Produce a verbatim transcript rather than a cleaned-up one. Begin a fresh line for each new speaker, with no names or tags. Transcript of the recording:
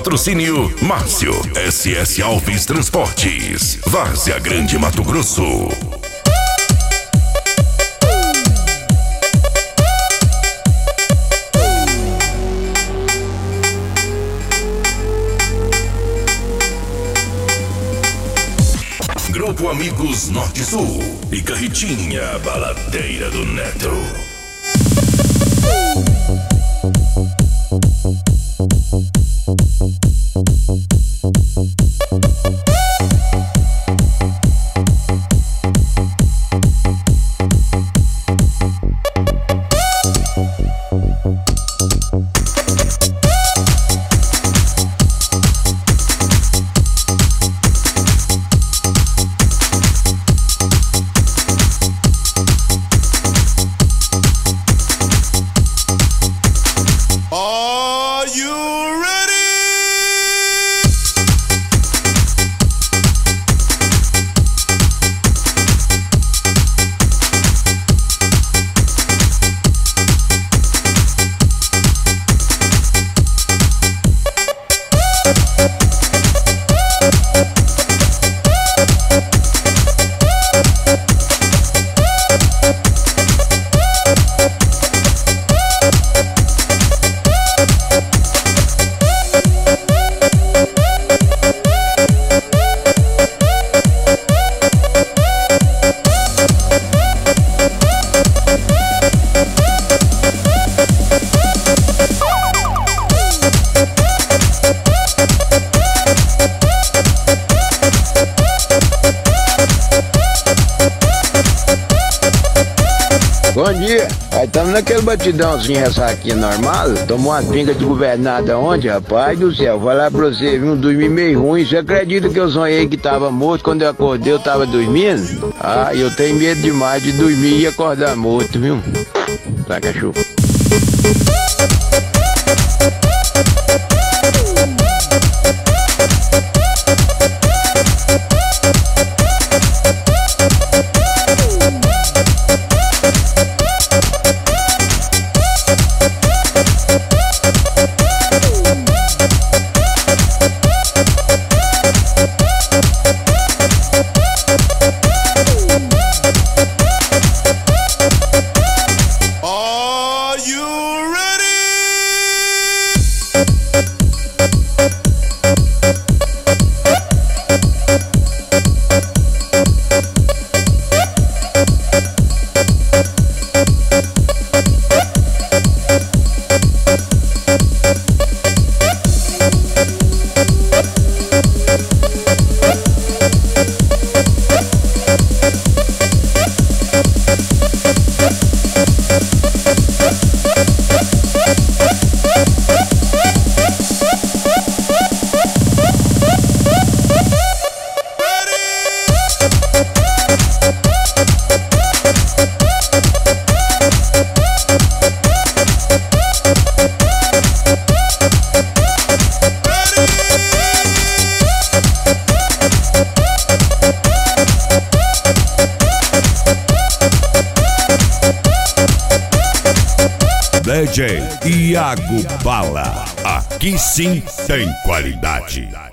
Patrocínio Márcio S S Alves Transportes, Várzea Grande, Mato Grosso. Grupo Amigos Norte Sul e Carretinha Baladeira do Neto.
Bom dia, aí estamos naquele batidãozinho ressaquinha normal. Tomou uma pinga de governada ontem, rapaz do céu. Vou lá pra você, viu? Dormi meio ruim. Você acredita que eu sonhei que tava morto? Quando eu acordei eu tava dormindo? Ah, eu tenho medo demais de dormir e acordar morto, viu? Tá, cachorro.
D J Iago Bala, aqui sim tem qualidade.